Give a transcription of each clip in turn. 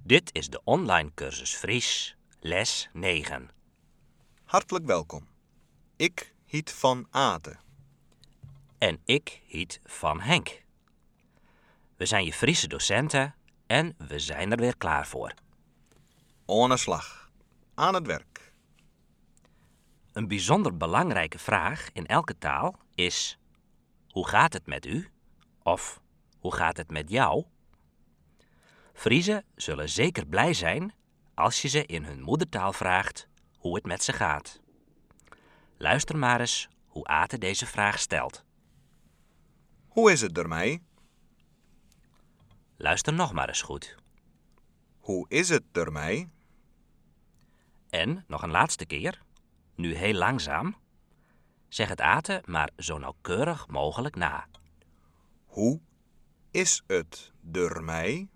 Dit is de online cursus Fries, les 9. Hartelijk welkom. Ik hiet Van Ate. En ik hiet Van Henk. We zijn je Friese docenten en we zijn er weer klaar voor. Aan de slag. Aan het werk. Een bijzonder belangrijke vraag in elke taal is: hoe gaat het met u? Of hoe gaat het met jou? Friezen zullen zeker blij zijn als je ze in hun moedertaal vraagt hoe het met ze gaat. Luister maar eens hoe Ate deze vraag stelt. Hoe is het ermee? Luister nog maar eens goed. Hoe is het ermee? En nog een laatste keer, nu heel langzaam. Zeg het Ate maar zo nauwkeurig mogelijk na. Hoe is het ermee?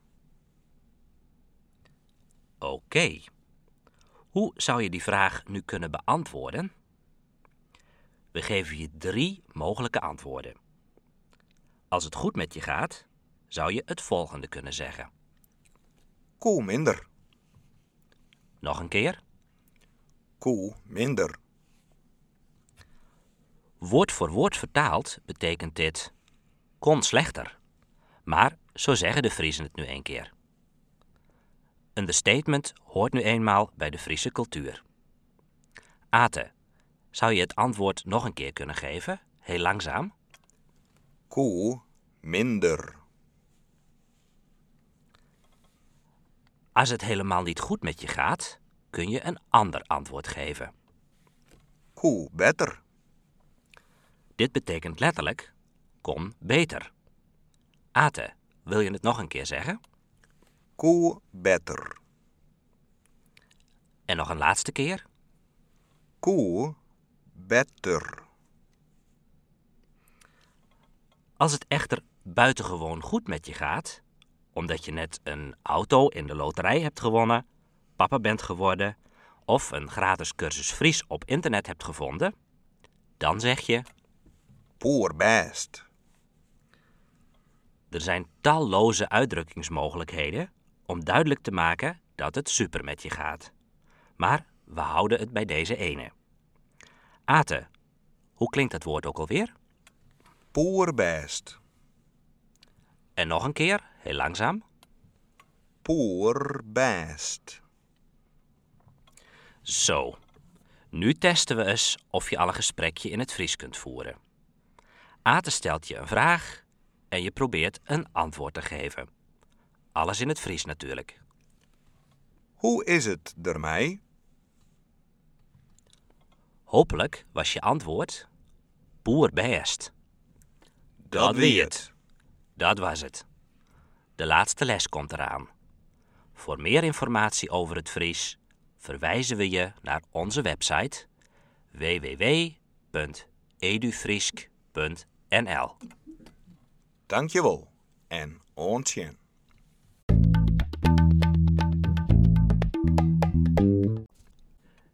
Oké. Hoe zou je die vraag nu kunnen beantwoorden? We geven je 3 mogelijke antwoorden. Als het goed met je gaat, zou je het volgende kunnen zeggen. Koe minder. Nog een keer. Koe minder. Woord voor woord vertaald betekent dit: kon slechter. Maar zo zeggen de Friezen het nu een keer. Een understatement hoort nu eenmaal bij de Friese cultuur. Ate, zou je het antwoord nog een keer kunnen geven, heel langzaam? Koe minder. Als het helemaal niet goed met je gaat, kun je een ander antwoord geven. Koe beter. Dit betekent letterlijk: kon beter. Ate, wil je het nog een keer zeggen? Koe beter. En nog een laatste keer? Koe beter. Als het echter buitengewoon goed met je gaat, omdat je net een auto in de loterij hebt gewonnen, papa bent geworden of een gratis cursus Fries op internet hebt gevonden, dan zeg je: Poer best. er zijn talloze uitdrukkingsmogelijkheden om duidelijk te maken dat het super met je gaat. Maar we houden het bij deze ene. Ate, hoe klinkt dat woord ook alweer? Poer best. En nog een keer, heel langzaam. Poer best. Zo, nu testen we eens of je al een gesprekje in het Fries kunt voeren. Ate stelt je een vraag en je probeert een antwoord te geven. Alles in het Fries natuurlijk. Hoe is het ermee? Hopelijk was je antwoord: poer best. Dat wie het. Dat was het. De laatste les komt eraan. Voor meer informatie over het Fries verwijzen we je naar onze website www.edufriesk.nl. Dankjewel en ontjen.